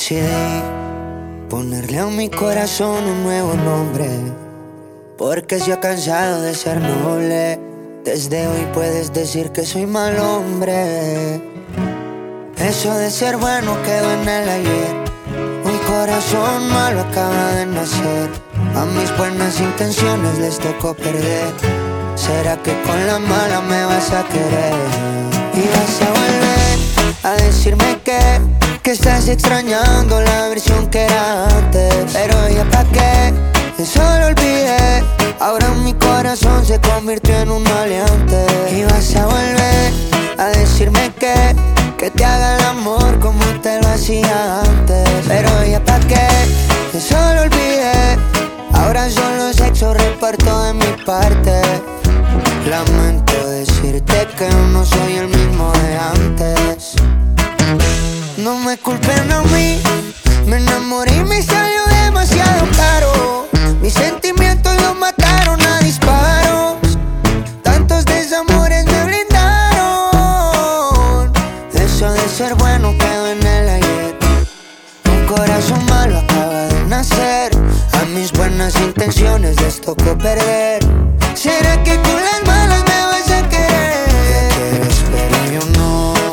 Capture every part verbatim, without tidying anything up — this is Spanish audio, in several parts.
Decidí ponerle a mi corazón un nuevo nombre, porque se ha cansado de ser noble. Desde hoy puedes decir que soy mal hombre. Eso de ser bueno quedó en el ayer. Un corazón malo acaba de nacer. A mis buenas intenciones les tocó perder. ¿Será que con la mala me vas a querer? Y vas a volver a decirme que Que estás extrañando la versión que era antes. Pero ya pa' qué, eso lo olvidé. Ahora mi corazón se convirtió en un maleante. Y vas a volver a decirme que Que te haga el amor como te lo hacía antes. Pero ya pa' qué, eso lo olvidé. Ahora solo sexo reparto de mi parte. Lamento decirte que no soy el mismo de antes. No me culpen a mí, me enamoré y me salió demasiado caro. Mis sentimientos los mataron a disparos. Tantos desamores me blindaron. Eso de ser bueno quedó en el ayer. Un corazón malo acaba de nacer. A mis buenas intenciones les tocó perder. ¿Será que con las malas me vas a querer? Te quieres pero yo no.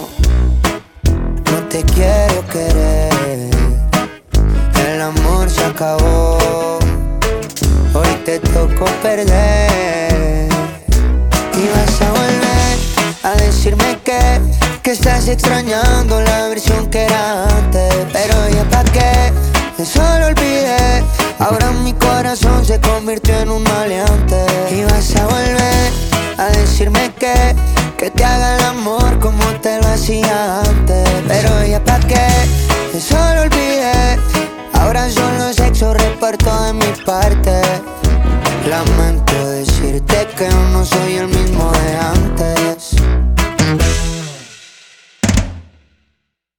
Te quiero querer. El amor se acabó. Hoy te tocó perder. Y vas a volver a decirme que Que estás extrañando la versión que era antes. Pero ya pa' qué, eso lo olvidé. Ahora mi corazón se convirtió en un maleante. Y vas a volver a decirme que Que te haga el amor como te lo hacía antes. Pero ya pa' qué, eso lo olvidé. Ahora solo sexo reparto de mi parte. Lamento decirte que no soy el mismo de antes.